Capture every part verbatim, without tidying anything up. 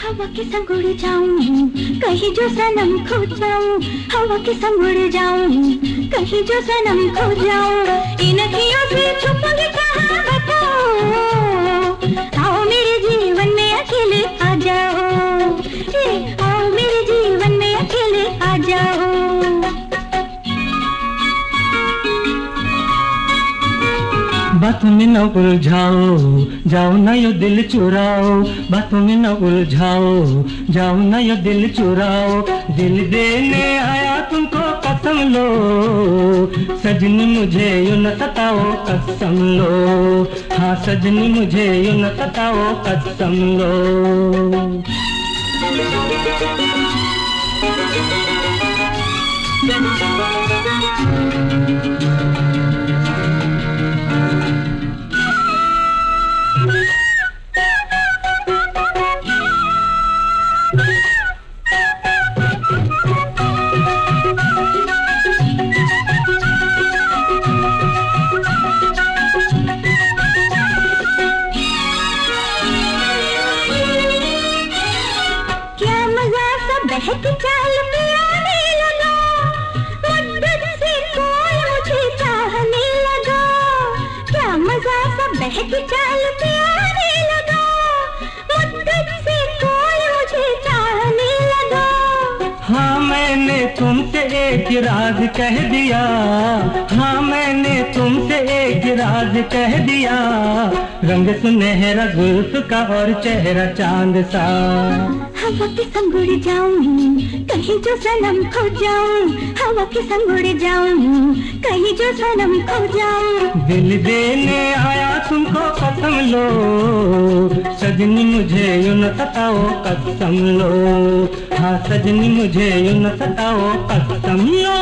हवा के संग उड़ जाऊं, कहीं जो सनम खो जाऊं। हवा के संग उड़ जाऊं, कहीं जो सनम खो जाऊं। इन अखियों से छुप के कहाँ बताऊं। आओ मेरे जीवन में अकेले आ जाओ, ए, आओ मेरे जीवन में अकेले आ जाओ। बातों में न उलझाओ, जाओ ना यो दिल चुराओ। बातों में न उलझाओ, जाओ ना यो दिल चुराओ। दिल देने आया तुमको कसम लो, सजनी मुझे यूं न सताओ कसम लो। हाँ सजनी मुझे यूं न सताओ कसम लो। बहक चाल पे आने लगा, मुद्दत से कोई मुझे चाहने लगा। क्या मजा सा बहक चाल पे आने लगा, मुद्दत से कोई मुझे चाहने लगा। हाँ मैंने तुमसे एक राज कह दिया, हाँ मैंने तुमसे एक राज कह दिया। रंग सुनहरा जुल्फ का और चेहरा चांद सा। हवा के संग उड़ जाऊं, कहीं जो सनम खो जाऊं। हवा के संग उड़ जाऊं, कहीं जो सनम खो जाऊं। दिल देने आया तुमको कसम लो, सजनी मुझे यूं न सताओ कसम लो। हाँ सजनी मुझे यूं न सताओ कसम लो।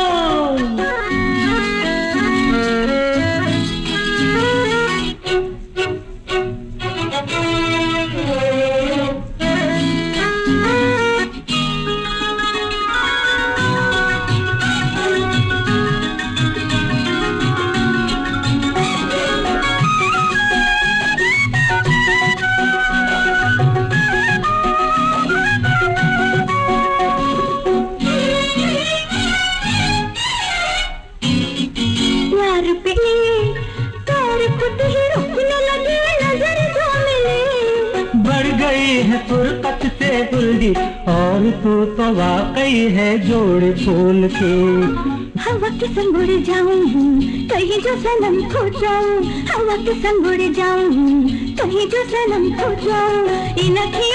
बढ़ गई है फुर्कत से उल्दी और तू तो वाकई है जोड़ फूल की। हवा के संग उड़ जाऊं, कहीं जो सनम खो जाऊं। हवा के संग उड़ जाऊं, कहीं जो सनम खो जाऊं। इन